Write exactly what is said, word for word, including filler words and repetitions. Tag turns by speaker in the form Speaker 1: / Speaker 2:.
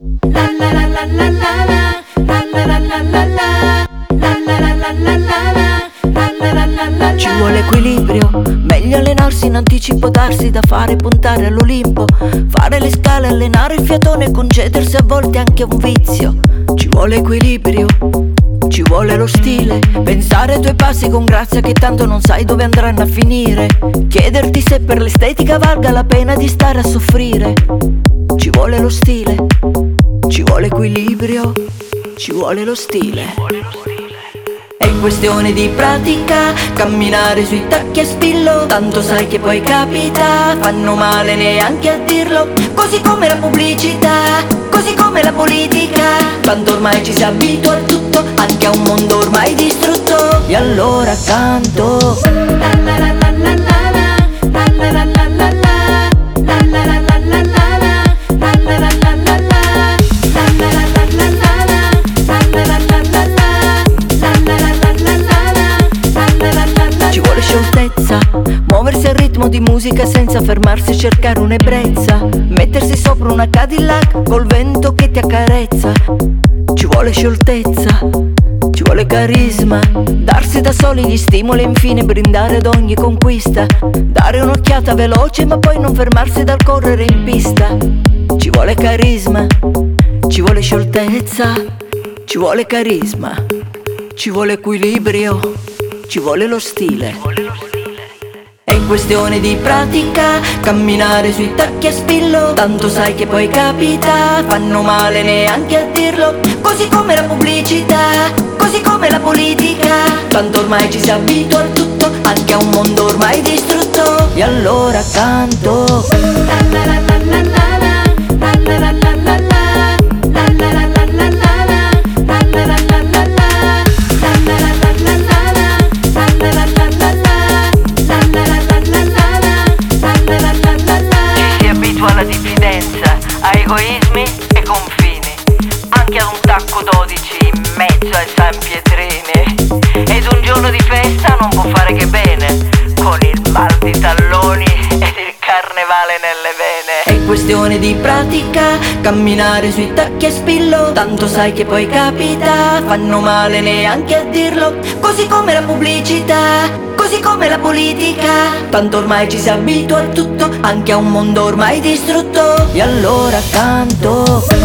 Speaker 1: La la la la la la la, la la la la la la, la la la la la la, la la la la la.
Speaker 2: Ci vuole equilibrio, meglio allenarsi in anticipo, darsi da fare, puntare all'Olimpo, fare le scale, allenare il fiatone, concedersi a volte anche un vizio. Ci vuole equilibrio, ci vuole lo stile, pensare ai tuoi passi con grazia che tanto non sai dove andranno a finire, chiederti se per l'estetica valga la pena di stare a soffrire. Ci vuole lo stile, ci vuole equilibrio, ci vuole lo stile. È questione di pratica, camminare sui tacchi a spillo, tanto sai che poi capita, fanno male neanche a dirlo, così come la pubblicità, così come la politica, tanto ormai ci si abitua a tutto, anche a un mondo ormai distrutto. E allora canto
Speaker 1: La la la la la la la, la la la la la la, la la la la la la, la la la la la la, la la la la la la, la la la la la la, la la la la la la, la la la la.
Speaker 2: Ci vuole scioltezza, muoversi al ritmo di musica senza fermarsi a cercare un'ebbrezza, mettersi sopra una Cadillac col vento che ti accarezza. Ci vuole scioltezza, ci vuole carisma, darsi da soli gli stimoli e infine brindare ad ogni conquista, dare un'occhiata veloce ma poi non fermarsi dal correre in pista. Ci vuole carisma, ci vuole scioltezza, ci vuole carisma, ci vuole equilibrio, ci vuole lo stile. È questione di pratica, camminare sui tacchi a spillo, tanto sai che poi capita, fanno male neanche a dirlo, così come la pubblicità, così come la politica, tanto ormai ci si abitua a tutto, anche a un mondo ormai distrutto. E allora canto
Speaker 1: La la la la la la la, la la la la la la, la la la la la la, la la la la la la, la la la la la la, la la la la la la, la la la la la la, la la la la la.
Speaker 2: Ci si abitua alla diffidenza, a egoismi e confini, anche ad un tacco dodici in mezzo ai San Pietrini. Ed un giorno di festa non può fare che bene, con il mal di talloni ed il carnevale nelle vene. È questione di pratica, camminare sui tacchi a spillo, tanto sai che poi capita, fanno male neanche a dirlo, così come la pubblicità, così come la politica, tanto ormai ci si abitua a tutto, anche a un mondo ormai distrutto. E allora canto